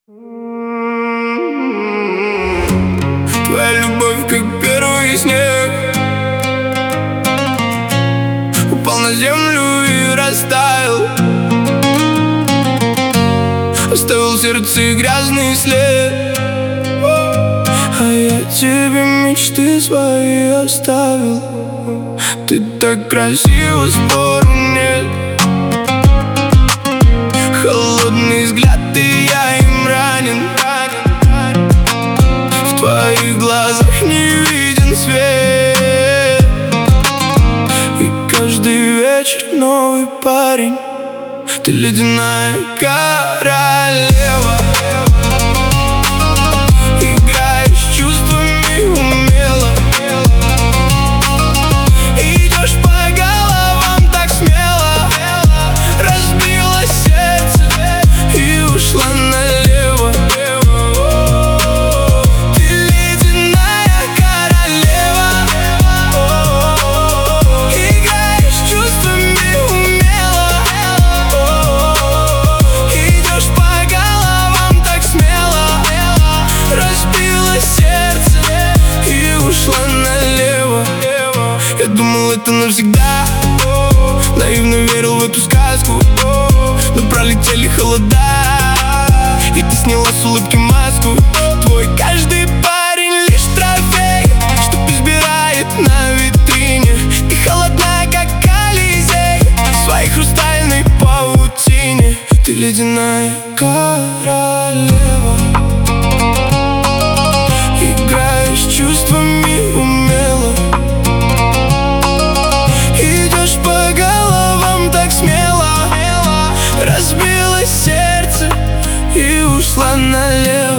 Твоя любовь, как первый снег, упал на землю и растаял, оставил в сердце грязный след. А я тебе мечты свои оставил. Ты так красива, спору нет. Холодный взгляд, и я им ранен. В твоих глазах не виден свет. И каждый вечер новый парень. Ты ледяная королева. Играешь чувствами умело. Идешь по головам так смело. Разбила сердце и ушла налево. Ты ледяная королева. Играешь чувствами умело. Идешь по головам так смело. Разбила сердце и ушла налево. Я думал, это навсегда. Наивно верил в эту сказку. Но пролетели холода, и ты сняла с улыбки маску. Твой каждый парень лишь трофей, что избирает на витрине. И холодная, как Колизей, в своей хрустальной паутине. Ты ледяная королева. Играешь чувствами умело. Идешь по головам так смело. Разбила сердце и ушла налево.